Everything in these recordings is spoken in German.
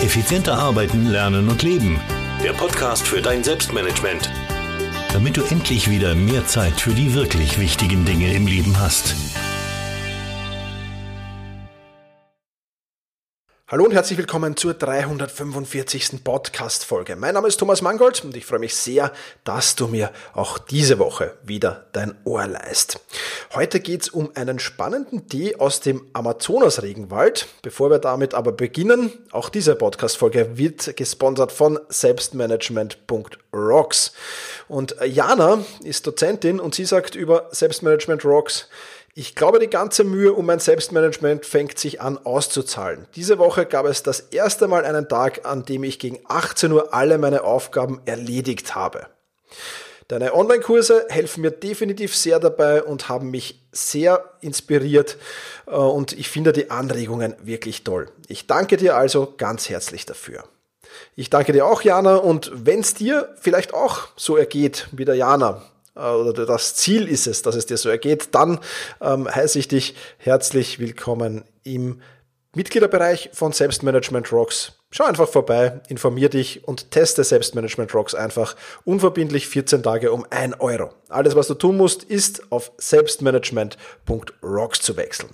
Effizienter arbeiten, lernen und leben. Der Podcast für dein Selbstmanagement. Damit du endlich wieder mehr Zeit für die wirklich wichtigen Dinge im Leben hast. Hallo und herzlich willkommen zur 345. Podcast-Folge. Mein Name ist Thomas Mangold und ich freue mich sehr, dass du mir auch diese Woche wieder dein Ohr leihst. Heute geht es um einen spannenden Tee aus dem Amazonas-Regenwald. Bevor wir damit aber beginnen, auch diese Podcast-Folge wird gesponsert von Selbstmanagement.rocks. Und Jana ist Dozentin und sie sagt über Selbstmanagement Rocks: Ich glaube, die ganze Mühe um mein Selbstmanagement fängt sich an auszuzahlen. Diese Woche gab es das erste Mal einen Tag, an dem ich gegen 18 Uhr alle meine Aufgaben erledigt habe. Deine Online-Kurse helfen mir definitiv sehr dabei und haben mich sehr inspiriert und ich finde die Anregungen wirklich toll. Ich danke dir also ganz herzlich dafür. Ich danke dir auch, Jana, und wenn es dir vielleicht auch so ergeht wie der Jana, oder das Ziel ist es, dass es dir so ergeht, dann heiße ich dich herzlich willkommen im Mitgliederbereich von Selbstmanagement Rocks. Schau einfach vorbei, informier dich und teste Selbstmanagement Rocks einfach unverbindlich 14 Tage um 1 Euro. Alles, was du tun musst, ist auf selbstmanagement.rocks zu wechseln.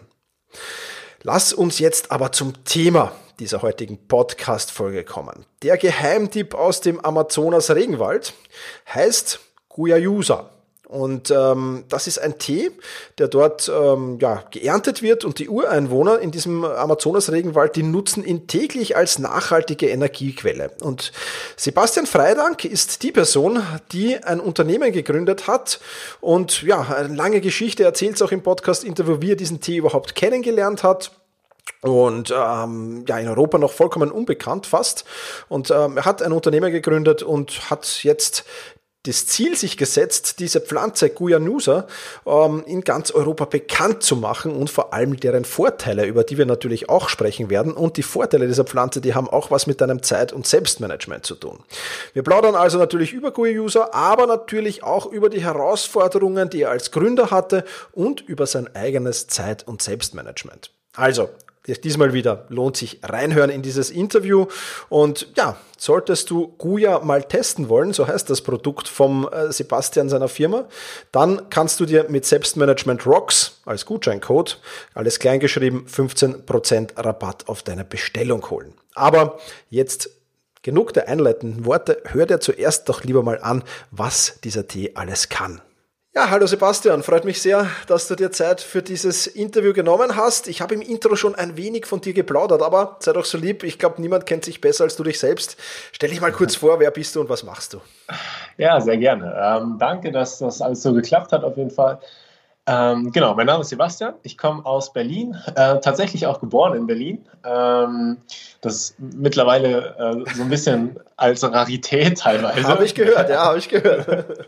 Lass uns jetzt aber zum Thema dieser heutigen Podcast-Folge kommen. Der Geheimtipp aus dem Amazonas-Regenwald heißt Guayusa. Und das ist ein Tee, der dort geerntet wird, und die Ureinwohner in diesem Amazonas-Regenwald, die nutzen ihn täglich als nachhaltige Energiequelle. Und Sebastian Freidank ist die Person, die ein Unternehmen gegründet hat und eine lange Geschichte erzählt, auch im Podcast-Interview, wie er diesen Tee überhaupt kennengelernt hat. Und in Europa noch vollkommen unbekannt fast. Und er hat ein Unternehmen gegründet und hat jetzt das Ziel sich gesetzt, diese Pflanze Guayusa in ganz Europa bekannt zu machen und vor allem deren Vorteile, über die wir natürlich auch sprechen werden. Und die Vorteile dieser Pflanze, die haben auch was mit deinem Zeit- und Selbstmanagement zu tun. Wir plaudern also natürlich über Guayusa, aber natürlich auch über die Herausforderungen, die er als Gründer hatte, und über sein eigenes Zeit- und Selbstmanagement. Also, diesmal wieder lohnt sich reinhören in dieses Interview. Und solltest du Guya mal testen wollen, so heißt das Produkt vom Sebastian, seiner Firma, dann kannst du dir mit Selbstmanagement Rocks als Gutscheincode, alles kleingeschrieben, 15% Rabatt auf deine Bestellung holen. Aber jetzt genug der einleitenden Worte, hör dir zuerst doch lieber mal an, was dieser Tee alles kann. Ja, hallo Sebastian, freut mich sehr, dass du dir Zeit für dieses Interview genommen hast. Ich habe im Intro schon ein wenig von dir geplaudert, aber sei doch so lieb, ich glaube, niemand kennt sich besser als du dich selbst. Stell dich mal kurz vor, wer bist du und was machst du? Ja, sehr gerne. Danke, dass das alles so geklappt hat auf jeden Fall. Mein Name ist Sebastian, ich komme aus Berlin, tatsächlich auch geboren in Berlin. Das mittlerweile so ein bisschen als Rarität teilweise. Habe ich gehört.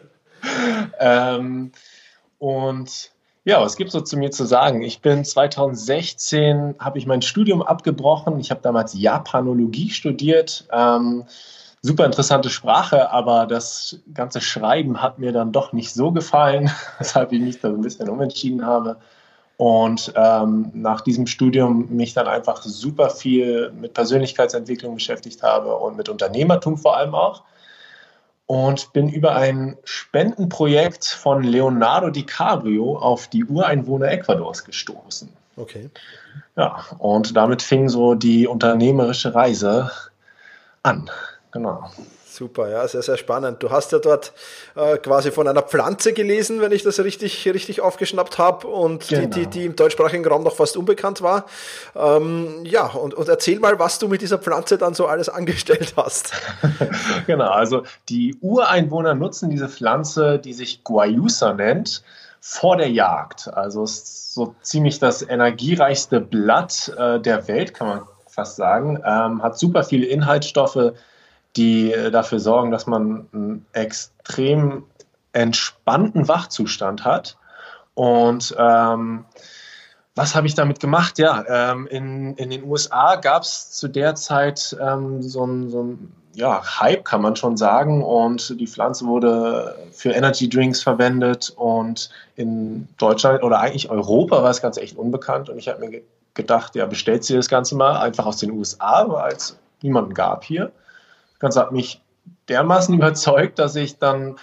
Was gibt es so zu mir zu sagen? Ich bin 2016, habe ich mein Studium abgebrochen. Ich habe damals Japanologie studiert. Super interessante Sprache, aber das ganze Schreiben hat mir dann doch nicht so gefallen, weshalb ich mich da ein bisschen umentschieden habe. Und nach diesem Studium mich dann einfach super viel mit Persönlichkeitsentwicklung beschäftigt habe und mit Unternehmertum vor allem auch. Und bin über ein Spendenprojekt von Leonardo DiCaprio auf die Ureinwohner Ecuadors gestoßen. Okay. Ja, und damit fing so die unternehmerische Reise an. Genau. Super, ja, sehr, sehr spannend. Du hast ja dort quasi von einer Pflanze gelesen, wenn ich das richtig aufgeschnappt habe, und genau, die im deutschsprachigen Raum noch fast unbekannt war. Und erzähl mal, was du mit dieser Pflanze dann so alles angestellt hast. Genau, also die Ureinwohner nutzen diese Pflanze, die sich Guayusa nennt, vor der Jagd. Also es ist so ziemlich das energiereichste Blatt der Welt, kann man fast sagen. Hat super viele Inhaltsstoffe, die dafür sorgen, dass man einen extrem entspannten Wachzustand hat. Und was habe ich damit gemacht? Ja, in den USA gab es zu der Zeit so ein Hype, kann man schon sagen. Und die Pflanze wurde für Energy Drinks verwendet. Und in Deutschland oder eigentlich Europa war es ganz echt unbekannt. Und ich habe mir gedacht, ja, bestellt sie das Ganze mal einfach aus den USA, als niemanden gab hier. Das Ganze hat mich dermaßen überzeugt, dass ich dann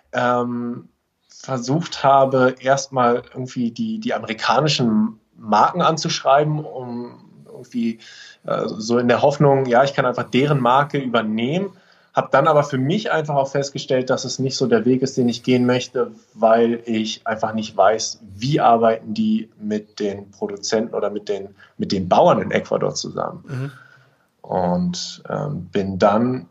versucht habe, erstmal irgendwie die amerikanischen Marken anzuschreiben, um irgendwie so in der Hoffnung, ja, ich kann einfach deren Marke übernehmen. Habe dann aber für mich einfach auch festgestellt, dass es nicht so der Weg ist, den ich gehen möchte, weil ich einfach nicht weiß, wie arbeiten die mit den Produzenten oder mit den Bauern in Ecuador zusammen. Mhm. Und bin dann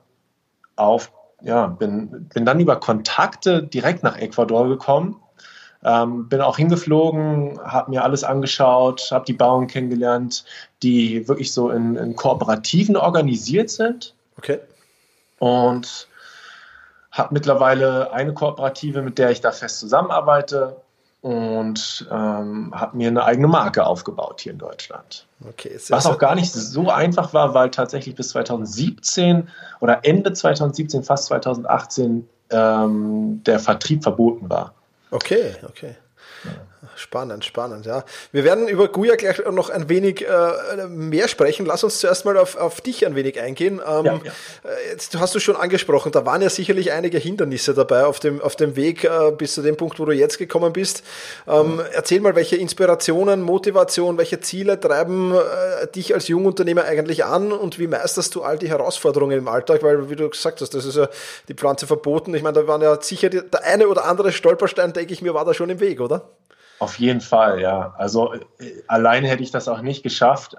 über Kontakte direkt nach Ecuador gekommen. Bin auch hingeflogen, habe mir alles angeschaut, habe die Bauern kennengelernt, die wirklich so in Kooperativen organisiert sind. Okay. Und habe mittlerweile eine Kooperative, mit der ich da fest zusammenarbeite und habe mir eine eigene Marke aufgebaut hier in Deutschland. Okay, was auch gar nicht so einfach war, weil tatsächlich bis 2017 oder Ende 2017, fast 2018 der Vertrieb verboten war. Okay. Ja. Spannend, ja. Wir werden über Guya gleich noch ein wenig mehr sprechen. Lass uns zuerst mal auf dich ein wenig eingehen. Jetzt hast du schon angesprochen, da waren ja sicherlich einige Hindernisse dabei auf dem Weg bis zu dem Punkt, wo du jetzt gekommen bist. Erzähl mal, welche Inspirationen, Motivation, welche Ziele treiben dich als Jungunternehmer eigentlich an und wie meisterst du all die Herausforderungen im Alltag? Weil, wie du gesagt hast, das ist ja die Pflanze verboten. Ich meine, da waren ja sicher der eine oder andere Stolperstein, denke ich mir, war da schon im Weg, oder? Auf jeden Fall, ja. Also alleine hätte ich das auch nicht geschafft,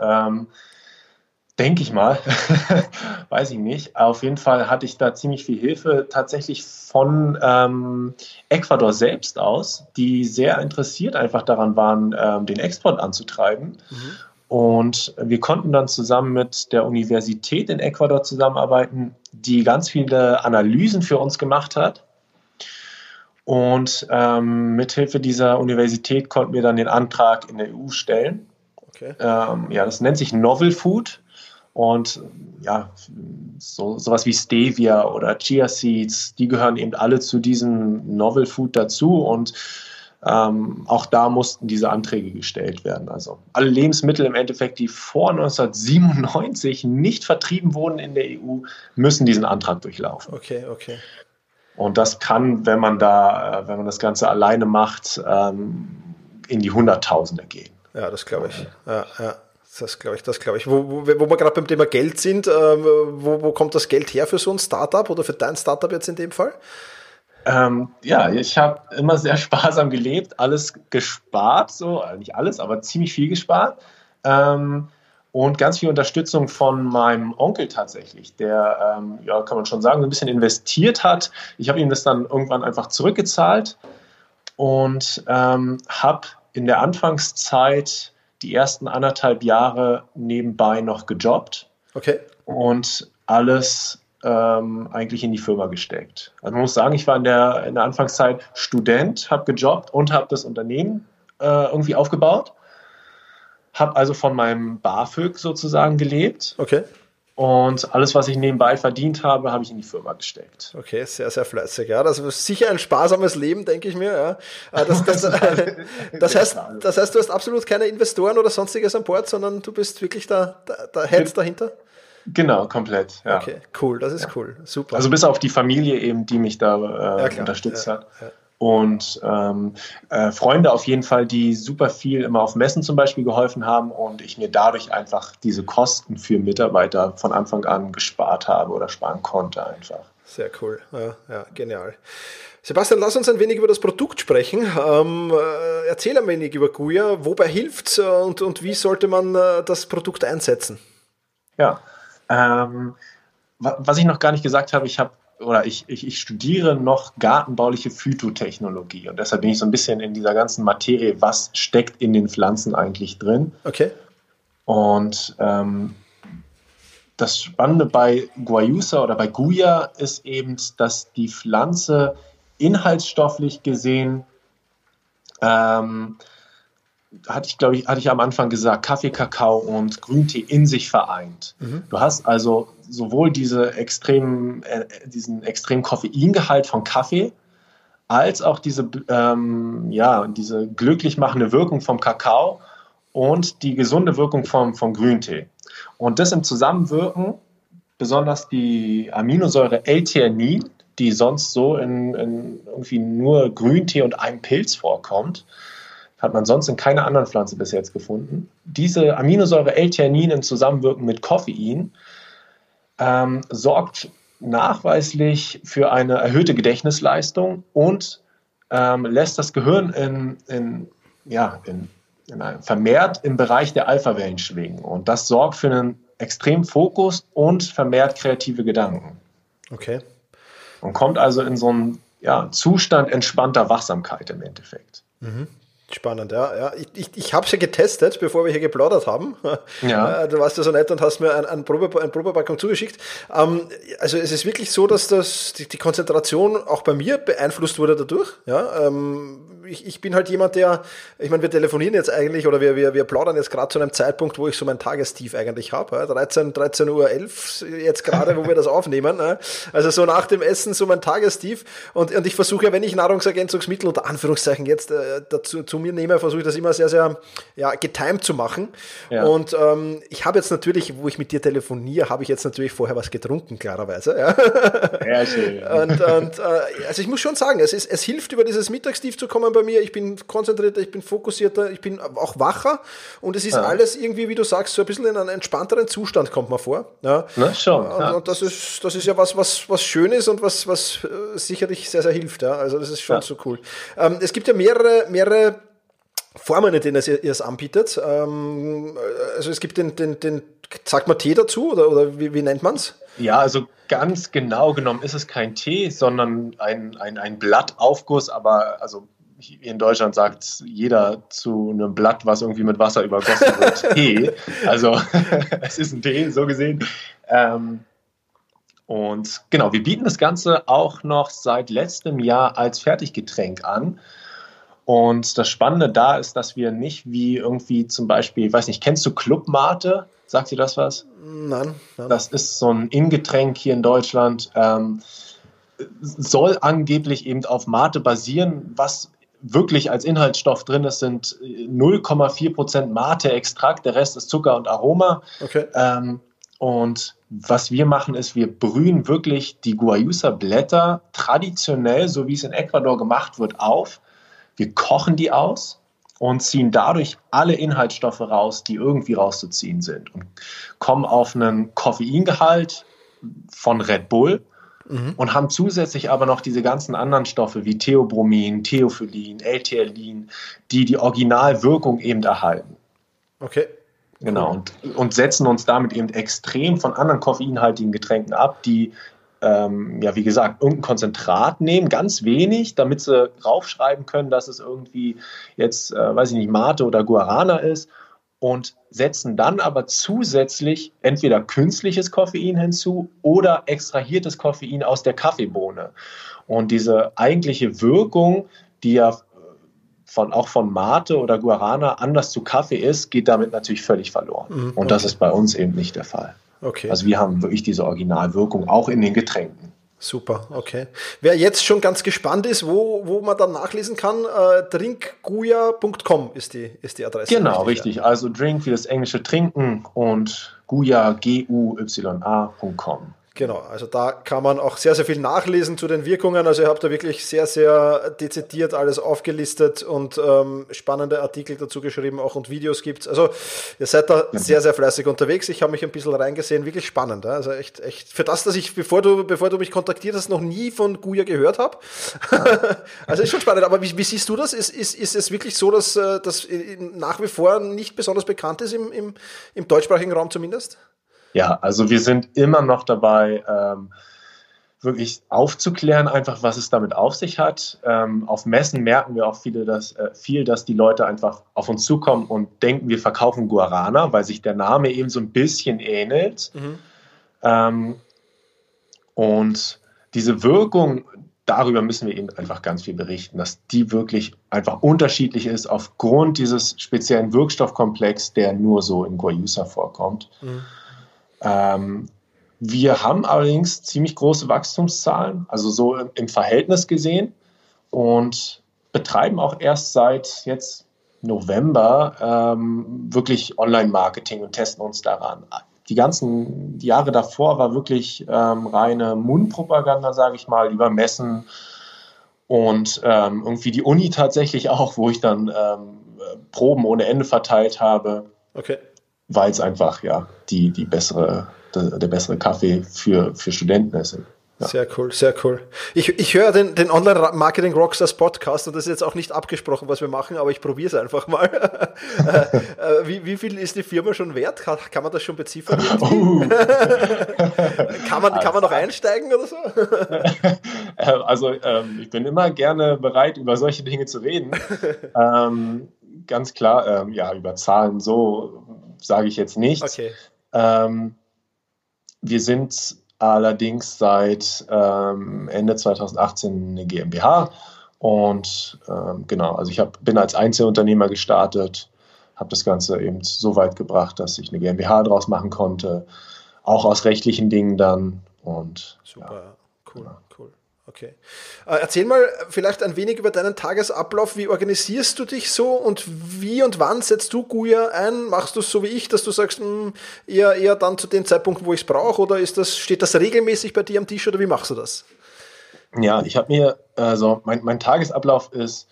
denke ich mal. Weiß ich nicht. Auf jeden Fall hatte ich da ziemlich viel Hilfe tatsächlich von Ecuador selbst aus, die sehr interessiert einfach daran waren, den Export anzutreiben. Mhm. Und wir konnten dann zusammen mit der Universität in Ecuador zusammenarbeiten, die ganz viele Analysen für uns gemacht hat. Und mithilfe dieser Universität konnten wir dann den Antrag in der EU stellen. Okay. Das nennt sich Novel Food. Und ja, sowas wie Stevia oder Chia Seeds, die gehören eben alle zu diesem Novel Food dazu. Und auch da mussten diese Anträge gestellt werden. Also alle Lebensmittel im Endeffekt, die vor 1997 nicht vertrieben wurden in der EU, müssen diesen Antrag durchlaufen. Okay. Und das kann, wenn man das Ganze alleine macht, in die Hunderttausende gehen. Ja, das glaube ich. Ja. Das glaube ich. Wo wir gerade beim Thema Geld sind, wo kommt das Geld her für so ein Startup oder für dein Startup jetzt in dem Fall? Ich habe immer sehr sparsam gelebt, alles gespart, so, nicht alles, aber ziemlich viel gespart. Und ganz viel Unterstützung von meinem Onkel tatsächlich, der, kann man schon sagen, so ein bisschen investiert hat. Ich habe ihm das dann irgendwann einfach zurückgezahlt und habe in der Anfangszeit die ersten 1,5 Jahre nebenbei noch gejobbt. Okay. Und alles eigentlich in die Firma gesteckt. Also man muss sagen, ich war in der Anfangszeit Student, habe gejobbt und habe das Unternehmen irgendwie aufgebaut. Habe also von meinem BAföG sozusagen gelebt. Okay. Und alles, was ich nebenbei verdient habe, habe ich in die Firma gesteckt. Okay, sehr, sehr fleißig. Ja, das ist sicher ein sparsames Leben, denke ich mir. Ja. Das heißt, du hast absolut keine Investoren oder sonstiges an Bord, sondern du bist wirklich der Head dahinter? Genau, komplett. Ja. Okay, cool, das ist cool. Super. Also bis auf die Familie eben, die mich da unterstützt hat. Ja. Und Freunde auf jeden Fall, die super viel immer auf Messen zum Beispiel geholfen haben und ich mir dadurch einfach diese Kosten für Mitarbeiter von Anfang an gespart habe oder sparen konnte einfach. Sehr cool, ja, genial. Sebastian, lass uns ein wenig über das Produkt sprechen. Erzähl ein wenig über Guya, wobei hilft's und wie sollte man das Produkt einsetzen? Ja, was ich noch gar nicht gesagt habe, ich studiere noch gartenbauliche Phytotechnologie und deshalb bin ich so ein bisschen in dieser ganzen Materie, was steckt in den Pflanzen eigentlich drin. Okay. Und das Spannende bei Guayusa oder bei Guya ist eben, dass die Pflanze inhaltsstofflich gesehen, hatte ich am Anfang gesagt, Kaffee, Kakao und Grüntee in sich vereint. Mhm. Du hast also sowohl diesen extremen Koffeingehalt von Kaffee, als auch diese glücklich machende Wirkung vom Kakao und die gesunde Wirkung vom Grüntee. Und das im Zusammenwirken, besonders die Aminosäure L-Theanin, die sonst so in irgendwie nur Grüntee und einem Pilz vorkommt, hat man sonst in keiner anderen Pflanze bis jetzt gefunden. Diese Aminosäure L-Theanin im Zusammenwirken mit Koffein sorgt nachweislich für eine erhöhte Gedächtnisleistung und lässt das Gehirn vermehrt im Bereich der Alpha-Wellen schwingen. Und das sorgt für einen extremen Fokus und vermehrt kreative Gedanken. Okay. Und kommt also in so einen Zustand entspannter Wachsamkeit im Endeffekt. Mhm. Spannend, ja. Ich habe es ja getestet, bevor wir hier geplaudert haben. Ja. Du warst ja so nett und hast mir eine Probepackung zugeschickt. Also es ist wirklich so, dass die Konzentration auch bei mir beeinflusst wurde dadurch. Ja. Ich bin halt jemand, wir telefonieren jetzt eigentlich oder wir plaudern jetzt gerade zu einem Zeitpunkt, wo ich so mein Tagestief eigentlich habe. 13:11 Uhr jetzt gerade, wo wir das aufnehmen. Also so nach dem Essen so mein Tagestief. Und ich versuche ja, wenn ich Nahrungsergänzungsmittel unter Anführungszeichen jetzt dazu zu mir nehme, versuche ich das immer sehr, sehr getimed zu machen. Ja. Und ich habe jetzt natürlich, wo ich mit dir telefoniere, habe ich jetzt natürlich vorher was getrunken, klarerweise. Ja, schön. Und also ich muss schon sagen, es hilft, über dieses Mittagstief zu kommen bei mir. Ich bin konzentrierter, ich bin fokussierter, ich bin auch wacher und es ist alles irgendwie, wie du sagst, so ein bisschen in einen entspannteren Zustand kommt man vor. Ja. Na schon. Ja. Und das ist ja was schön ist und was sicherlich sehr, sehr hilft. Ja. Also das ist schon so cool. Es gibt ja mehrere Formen, in denen ihr es anbietet. Also es gibt den sagt man Tee dazu oder wie nennt man es? Ja, also ganz genau genommen ist es kein Tee, sondern ein Blattaufguss, aber also in Deutschland sagt jeder zu einem Blatt, was irgendwie mit Wasser übergossen wird, Tee. Also es ist ein Tee, so gesehen. Und genau, wir bieten das Ganze auch noch seit letztem Jahr als Fertiggetränk an. Und das Spannende da ist, dass wir nicht wie irgendwie zum Beispiel, ich weiß nicht, kennst du Club Mate? Sagt dir das was? Nein. Das ist so ein Ingetränk hier in Deutschland. Soll angeblich eben auf Mate basieren, was wirklich als Inhaltsstoff drin ist, sind 0,4% Mate-Extrakt, der Rest ist Zucker und Aroma. Okay. Und was wir machen, ist, wir brühen wirklich die Guayusa-Blätter traditionell, so wie es in Ecuador gemacht wird, auf. Wir kochen die aus und ziehen dadurch alle Inhaltsstoffe raus, die irgendwie rauszuziehen sind und kommen auf einen Koffeingehalt von Red Bull. Und haben zusätzlich aber noch diese ganzen anderen Stoffe wie Theobromin, Theophyllin, L-Theanin, die Originalwirkung eben erhalten. Okay. Genau, und setzen uns damit eben extrem von anderen koffeinhaltigen Getränken ab, die, wie gesagt, irgendein Konzentrat nehmen, ganz wenig, damit sie raufschreiben können, dass es irgendwie jetzt, Mate oder Guarana ist. Und setzen dann aber zusätzlich entweder künstliches Koffein hinzu oder extrahiertes Koffein aus der Kaffeebohne. Und diese eigentliche Wirkung, die ja auch von Mate oder Guarana anders zu Kaffee ist, geht damit natürlich völlig verloren. Und das ist bei uns eben nicht der Fall. Okay. Also wir haben wirklich diese Originalwirkung auch in den Getränken. Super, okay. Wer jetzt schon ganz gespannt ist, wo man dann nachlesen kann, drinkguya.com ist die Adresse. Genau, richtig. Also Drink wie das englische Trinken und Guya, GUYA.com. Genau, also da kann man auch sehr, sehr viel nachlesen zu den Wirkungen. Also ihr habt da wirklich sehr, sehr dezidiert alles aufgelistet und spannende Artikel dazu geschrieben auch und Videos gibt's. Also ihr seid da sehr, sehr fleißig unterwegs. Ich habe mich ein bisschen reingesehen, wirklich spannend. Ja? Also echt für das, dass ich, bevor du mich kontaktiert hast, noch nie von Guya gehört habe. Also ist schon spannend. Aber wie siehst du das? Ist es wirklich so, dass das nach wie vor nicht besonders bekannt ist im deutschsprachigen Raum zumindest? Ja, also wir sind immer noch dabei, wirklich aufzuklären, einfach was es damit auf sich hat. Auf Messen merken wir auch dass die Leute einfach auf uns zukommen und denken, wir verkaufen Guarana, weil sich der Name eben so ein bisschen ähnelt. Und diese Wirkung, darüber müssen wir eben einfach ganz viel berichten, dass die wirklich einfach unterschiedlich ist aufgrund dieses speziellen Wirkstoffkomplex, der nur so in Guayusa vorkommt. Wir haben allerdings ziemlich große Wachstumszahlen, also so im Verhältnis gesehen, und betreiben auch erst seit jetzt November wirklich Online-Marketing und testen uns daran. die ganzen Jahre davor war wirklich reine Mundpropaganda, sage ich mal, über Messen und irgendwie die Uni tatsächlich auch, wo ich dann Proben ohne Ende verteilt habe, weil es einfach der bessere Kaffee für Studenten ist. Ja. Sehr cool, sehr cool. Ich höre den Online-Marketing Rockstars Podcast und das ist jetzt auch nicht abgesprochen, was wir machen, aber ich probiere es einfach mal. Wie viel ist die Firma schon wert? Kann man das schon beziffern? Kann man noch einsteigen oder so? Also ich bin immer gerne bereit, über solche Dinge zu reden. Ganz klar, über Zahlen so sage ich jetzt nichts. Okay. Wir sind allerdings seit Ende 2018 eine GmbH und also ich bin als Einzelunternehmer gestartet, habe das Ganze eben so weit gebracht, dass ich eine GmbH draus machen konnte, auch aus rechtlichen Dingen dann und super, cool. Okay. Erzähl mal vielleicht ein wenig über deinen Tagesablauf. Wie organisierst du dich so und wie und wann setzt du Guya ein? Machst du es so wie ich, dass du sagst, eher dann zu den Zeitpunkten, wo ich es brauche, oder steht das regelmäßig bei dir am Tisch oder wie machst du das? Ja, ich habe mir, mein Tagesablauf ist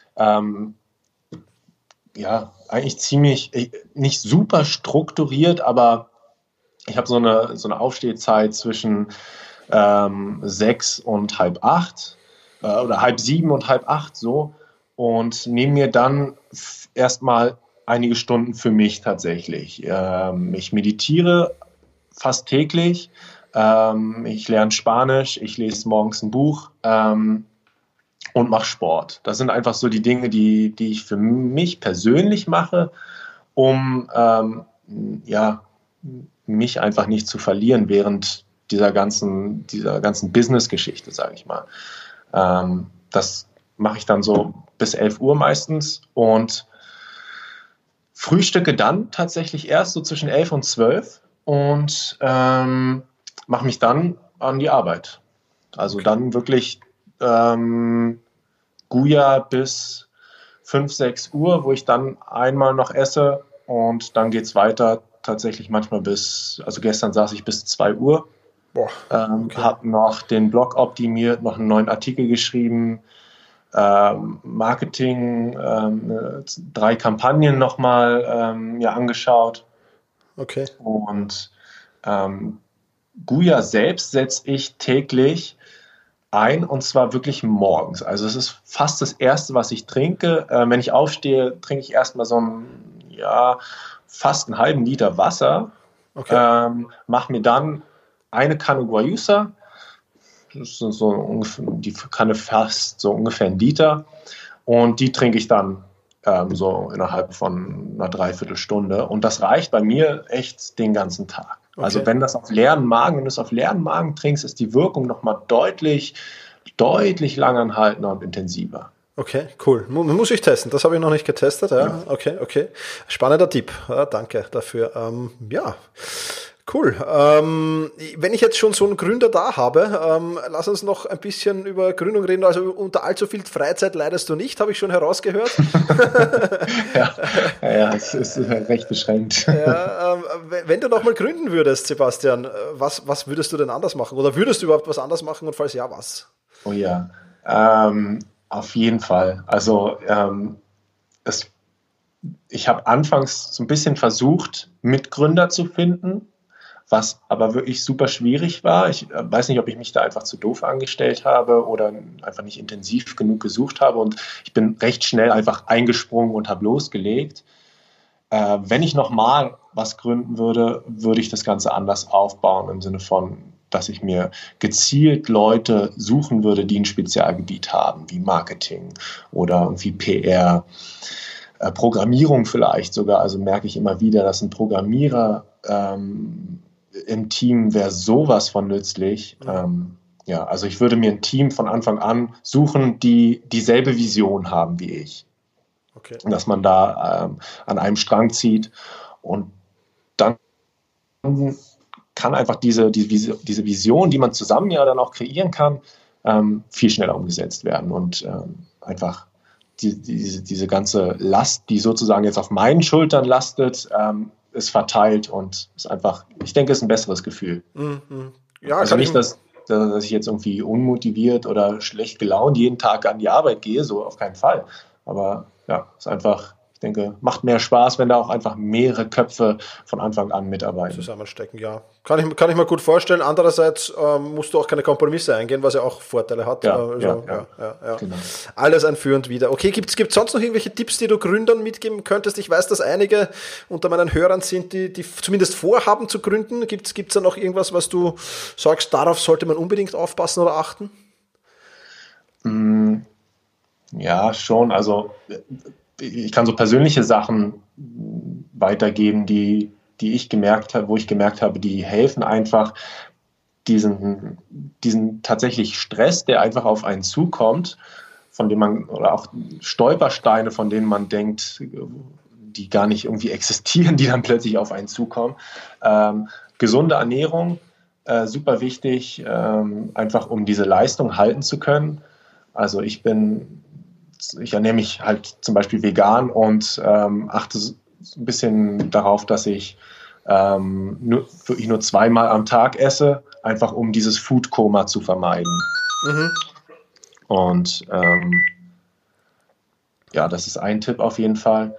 eigentlich ziemlich, nicht super strukturiert, aber ich habe so eine Aufstehzeit zwischen 6 und halb 8 oder halb 7 und halb 8 so und nehme mir dann erstmal einige Stunden für mich tatsächlich. Ich meditiere fast täglich, ich lerne Spanisch, ich lese morgens ein Buch und mache Sport. Das sind einfach so die Dinge, die ich für mich persönlich mache, um mich einfach nicht zu verlieren während dieser ganzen Business-Geschichte, sage ich mal. Das mache ich dann so bis 11 Uhr meistens und frühstücke dann tatsächlich erst so zwischen 11 und 12 und mache mich dann an die Arbeit. Also dann wirklich Guya bis 5, 6 Uhr, wo ich dann einmal noch esse und dann geht es weiter tatsächlich manchmal gestern saß ich bis 2 Uhr. Habe noch den Blog optimiert, noch einen neuen Artikel geschrieben, Marketing, 3 Kampagnen nochmal angeschaut. Okay. Und Guya selbst setze ich täglich ein und zwar wirklich morgens. Also es ist fast das Erste, was ich trinke. Wenn ich aufstehe, trinke ich erstmal fast einen halben Liter Wasser. Okay. Mache mir dann eine Kanne Guayusa, das ist die Kanne fast so ungefähr 1 Liter und die trinke ich dann so innerhalb von einer Dreiviertelstunde und das reicht bei mir echt den ganzen Tag. Okay. Also wenn du es auf leeren Magen trinkst, ist die Wirkung nochmal deutlich langanhaltender und intensiver. Okay, cool. Muss ich testen. Das habe ich noch nicht getestet. Ja. Okay. Spannender Tipp. Ja, danke dafür. Cool. Wenn ich jetzt schon so einen Gründer da habe, lass uns noch ein bisschen über Gründung reden. Also unter allzu viel Freizeit leidest du nicht, habe ich schon herausgehört. ja, es ist recht beschränkt. Ja, wenn du nochmal gründen würdest, Sebastian, was würdest du denn anders machen? Oder würdest du überhaupt was anders machen und falls ja, was? Oh ja, auf jeden Fall. Also ich habe anfangs so ein bisschen versucht, Mitgründer zu finden, was aber wirklich super schwierig war. Ich weiß nicht, ob ich mich da einfach zu doof angestellt habe oder einfach nicht intensiv genug gesucht habe und ich bin recht schnell einfach eingesprungen und habe losgelegt. Wenn ich nochmal was gründen würde, würde ich das Ganze anders aufbauen im Sinne von, dass ich mir gezielt Leute suchen würde, die ein Spezialgebiet haben, wie Marketing oder irgendwie PR, Programmierung vielleicht sogar. Also merke ich immer wieder, dass ein Programmierer im Team wäre sowas von nützlich. Also ich würde mir ein Team von Anfang an suchen, die dieselbe Vision haben wie ich. Okay. Dass man da an einem Strang zieht und dann kann einfach diese Vision, die man zusammen ja dann auch kreieren kann, viel schneller umgesetzt werden und einfach diese ganze Last, die sozusagen jetzt auf meinen Schultern lastet, es verteilt und ist einfach, ich denke, es ist ein besseres Gefühl. Ja, also nicht, dass ich jetzt irgendwie unmotiviert oder schlecht gelaunt jeden Tag an die Arbeit gehe, so auf keinen Fall. Aber ja, es ist einfach, ich denke, macht mehr Spaß, wenn da auch einfach mehrere Köpfe von Anfang an mitarbeiten. Zusammenstecken, ja. Kann ich mir gut vorstellen. Andererseits musst du auch keine Kompromisse eingehen, was ja auch Vorteile hat. Ja, Genau. Alles ein Für und Wider. Okay, gibt's sonst noch irgendwelche Tipps, die du Gründern mitgeben könntest? Ich weiß, dass einige unter meinen Hörern sind, die zumindest vorhaben zu gründen. Gibt's da noch irgendwas, was du sagst, darauf sollte man unbedingt aufpassen oder achten? Ja, schon. Also ich kann so persönliche Sachen weitergeben, wo ich gemerkt habe, die helfen einfach, diesen tatsächlich Stress, der einfach auf einen zukommt, von dem man, oder auch Stolpersteine, von denen man denkt, die gar nicht irgendwie existieren, die dann plötzlich auf einen zukommen. Gesunde Ernährung, super wichtig, einfach um diese Leistung halten zu können. Also ich ernähre mich halt zum Beispiel vegan und achte ein bisschen darauf, dass ich wirklich nur 2-mal am Tag esse, einfach um dieses Foodkoma zu vermeiden. Und ja, das ist ein Tipp auf jeden Fall.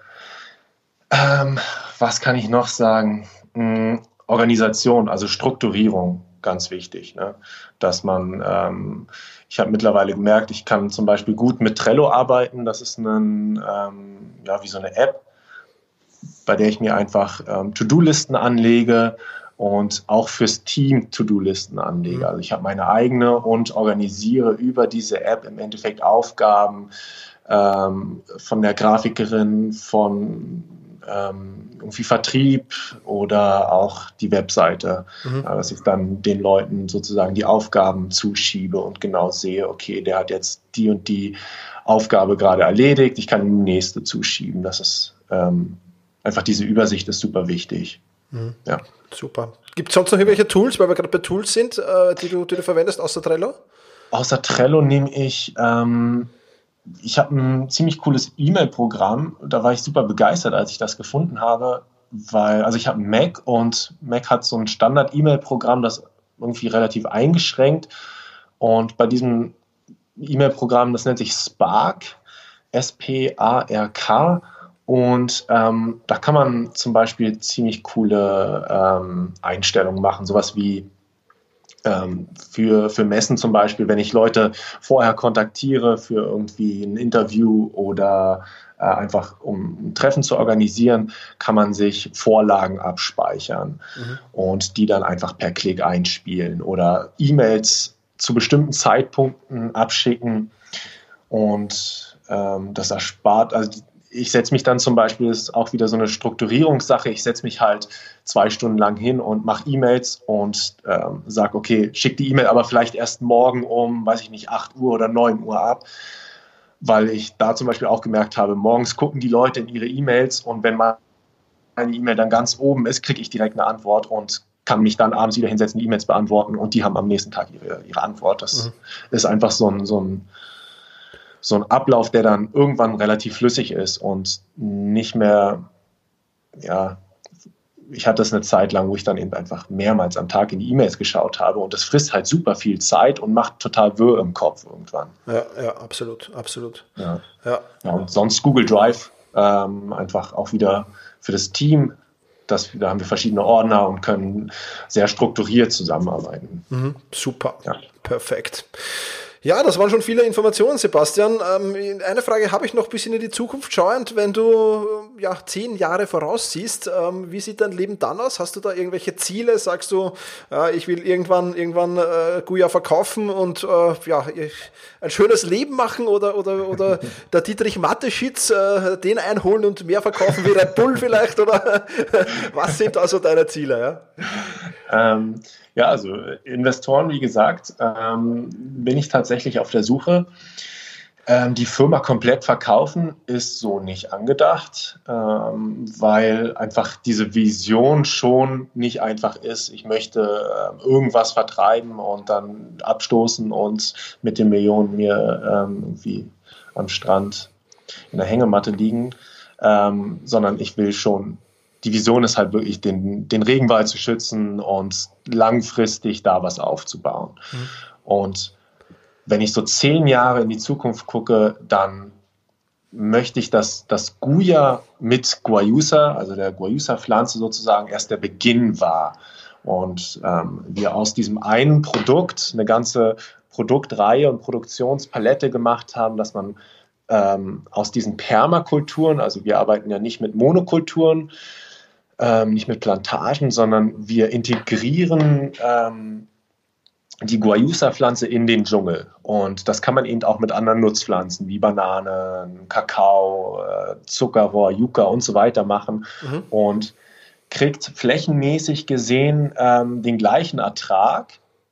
Was kann ich noch sagen? Organisation, also Strukturierung, ganz wichtig, ne? Dass man, ich habe mittlerweile gemerkt, ich kann zum Beispiel gut mit Trello arbeiten. Das ist wie so eine App, bei der ich mir einfach To-Do-Listen anlege und auch fürs Team To-Do-Listen anlege. Also ich habe meine eigene und organisiere über diese App im Endeffekt Aufgaben von der Grafikerin, von irgendwie Vertrieb oder auch die Webseite, dass ich dann den Leuten sozusagen die Aufgaben zuschiebe und genau sehe, okay, der hat jetzt die und die Aufgabe gerade erledigt, ich kann die nächste zuschieben. Das ist einfach, diese Übersicht ist super wichtig. Ja. Super. Gibt es sonst noch irgendwelche Tools, weil wir gerade bei Tools sind, die du verwendest, außer Trello? Außer Trello nehme ich habe ein ziemlich cooles E-Mail-Programm, da war ich super begeistert, als ich das gefunden habe, also ich habe einen Mac und Mac hat so ein Standard-E-Mail-Programm, das irgendwie relativ eingeschränkt, und bei diesem E-Mail-Programm, das nennt sich Spark, S-P-A-R-K, und da kann man zum Beispiel ziemlich coole Einstellungen machen, sowas wie für Messen zum Beispiel, wenn ich Leute vorher kontaktiere für irgendwie ein Interview oder einfach um ein Treffen zu organisieren, kann man sich Vorlagen abspeichern und die dann einfach per Klick einspielen oder E-Mails zu bestimmten Zeitpunkten abschicken, und das erspart, also ich setze mich dann zum Beispiel, das ist auch wieder so eine Strukturierungssache, ich setze mich halt 2 Stunden lang hin und mache E-Mails und sage, okay, schick die E-Mail aber vielleicht erst morgen um, 8 Uhr oder 9 Uhr ab, weil ich da zum Beispiel auch gemerkt habe, morgens gucken die Leute in ihre E-Mails, und wenn meine E-Mail dann ganz oben ist, kriege ich direkt eine Antwort und kann mich dann abends wieder hinsetzen, die E-Mails beantworten, und die haben am nächsten Tag ihre Antwort. Das ist einfach so ein Ablauf, der dann irgendwann relativ flüssig ist und nicht mehr, ich hatte das eine Zeit lang, wo ich dann eben einfach mehrmals am Tag in die E-Mails geschaut habe, und das frisst halt super viel Zeit und macht total wirr im Kopf irgendwann. Ja, absolut. Ja, und sonst Google Drive, einfach auch wieder für das Team, da haben wir verschiedene Ordner und können sehr strukturiert zusammenarbeiten. Super, perfekt. Ja, das waren schon viele Informationen, Sebastian. Eine Frage habe ich noch, ein bisschen in die Zukunft schauend. Wenn du 10 Jahre voraussiehst, wie sieht dein Leben dann aus? Hast du da irgendwelche Ziele? Sagst du, ich will irgendwann Guya verkaufen und ein schönes Leben machen, oder der Dietrich Mateschitz, den einholen und mehr verkaufen wie Red Bull vielleicht? Oder was sind also deine Ziele? Ja, also Investoren, wie gesagt, bin ich tatsächlich auf der Suche. Die Firma komplett verkaufen ist so nicht angedacht, weil einfach diese Vision schon nicht einfach ist. Ich möchte irgendwas vertreiben und dann abstoßen und mit den Millionen mir irgendwie am Strand in der Hängematte liegen, sondern ich will schon die Vision ist halt wirklich, den Regenwald zu schützen und langfristig da was aufzubauen. Und wenn ich so 10 Jahre in die Zukunft gucke, dann möchte ich, dass das Guya mit Guayusa, also der Guayusa-Pflanze sozusagen, erst der Beginn war. Und wir aus diesem einen Produkt eine ganze Produktreihe und Produktionspalette gemacht haben, dass man aus diesen Permakulturen, also wir arbeiten ja nicht mit Monokulturen, nicht mit Plantagen, sondern wir integrieren die Guayusa-Pflanze in den Dschungel. Und das kann man eben auch mit anderen Nutzpflanzen wie Bananen, Kakao, Zuckerrohr, Yucca und so weiter machen. Und kriegt flächenmäßig gesehen den gleichen Ertrag.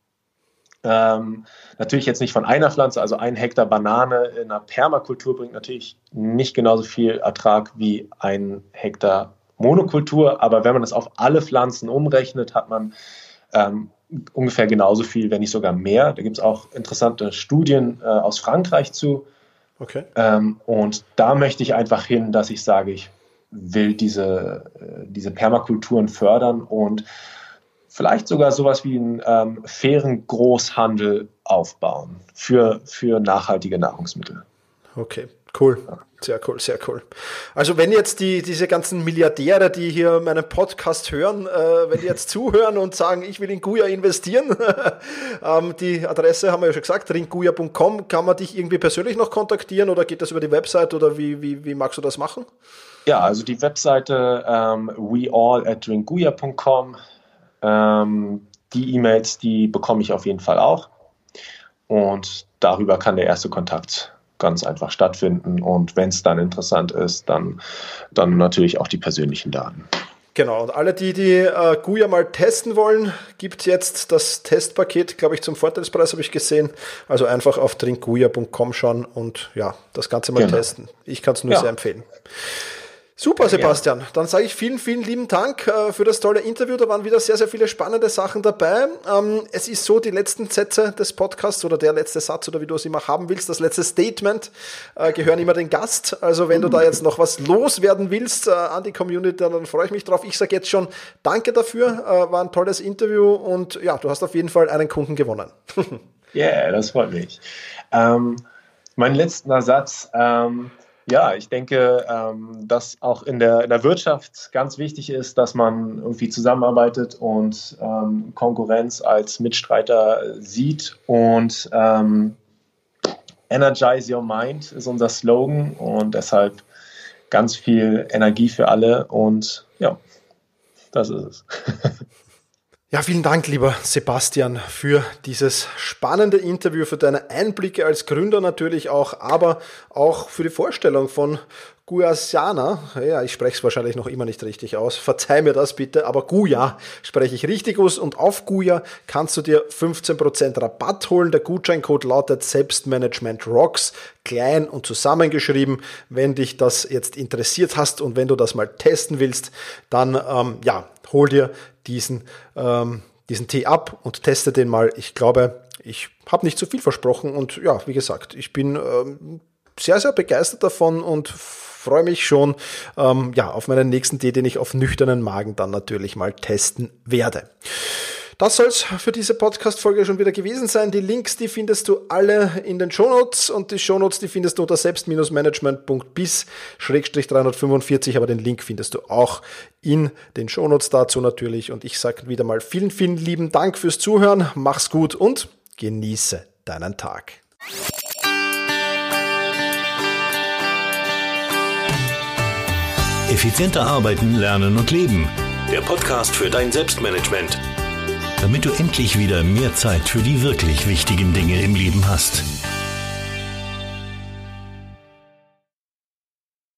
Natürlich jetzt nicht von einer Pflanze, also 1 Hektar Banane in einer Permakultur bringt natürlich nicht genauso viel Ertrag wie 1 Hektar Monokultur, aber wenn man das auf alle Pflanzen umrechnet, hat man ungefähr genauso viel, wenn nicht sogar mehr. Da gibt es auch interessante Studien aus Frankreich zu. Okay. Und da möchte ich einfach hin, dass ich sage, ich will diese Permakulturen fördern und vielleicht sogar sowas wie einen fairen Großhandel aufbauen für nachhaltige Nahrungsmittel. Okay, cool. Sehr cool, sehr cool. Also wenn jetzt diese ganzen Milliardäre, die hier meinen Podcast hören, wenn die jetzt zuhören und sagen, ich will in Guya investieren, die Adresse haben wir ja schon gesagt, drinkguya.com, kann man dich irgendwie persönlich noch kontaktieren oder geht das über die Website oder wie magst du das machen? Ja, also die Webseite weall@drinkguya.com. Die E-Mails, die bekomme ich auf jeden Fall auch. Und darüber kann der erste Kontakt ganz einfach stattfinden. Und wenn es dann interessant ist, dann natürlich auch die persönlichen Daten. Genau, und alle, die Guya mal testen wollen, gibt jetzt das Testpaket, glaube ich, zum Vorteilspreis, habe ich gesehen. Also einfach auf drinkguya.com schauen und ja, das Ganze mal testen. Ich kann es nur sehr empfehlen. Super, Sebastian. Dann sage ich vielen, vielen lieben Dank für das tolle Interview. Da waren wieder sehr, sehr viele spannende Sachen dabei. Es ist so, die letzten Sätze des Podcasts oder der letzte Satz oder wie du es immer haben willst, das letzte Statement gehören immer den Gast. Also wenn du da jetzt noch was loswerden willst an die Community, dann freue ich mich drauf. Ich sage jetzt schon danke dafür. War ein tolles Interview und ja, du hast auf jeden Fall einen Kunden gewonnen. Yeah, das freut mich. Mein letzter Satz. Ja, ich denke, dass auch in der Wirtschaft ganz wichtig ist, dass man irgendwie zusammenarbeitet und Konkurrenz als Mitstreiter sieht. Und Energize Your Mind ist unser Slogan und deshalb ganz viel Energie für alle. Und ja, das ist es. Ja, vielen Dank, lieber Sebastian, für dieses spannende Interview, für deine Einblicke als Gründer natürlich auch, aber auch für die Vorstellung von Guayusa. Ja, ich spreche es wahrscheinlich noch immer nicht richtig aus. Verzeih mir das bitte, aber Guya spreche ich richtig aus und auf Guya kannst du dir 15% Rabatt holen. Der Gutscheincode lautet Selbstmanagement Rocks, klein und zusammengeschrieben. Wenn dich das jetzt interessiert hast und wenn du das mal testen willst, dann hol dir diesen Tee ab und teste den mal. Ich glaube, ich habe nicht zu viel versprochen und ja, wie gesagt, ich bin sehr, sehr begeistert davon und freue mich schon auf meinen nächsten Tee, den ich auf nüchternen Magen dann natürlich mal testen werde. Das soll es für diese Podcast-Folge schon wieder gewesen sein. Die Links, die findest du alle in den Shownotes und die Shownotes, die findest du unter selbst-management.bis/345, aber den Link findest du auch in den Shownotes dazu natürlich und ich sage wieder mal vielen, vielen lieben Dank fürs Zuhören, mach's gut und genieße deinen Tag. Effizienter arbeiten, lernen und leben. Der Podcast für dein Selbstmanagement. Damit du endlich wieder mehr Zeit für die wirklich wichtigen Dinge im Leben hast.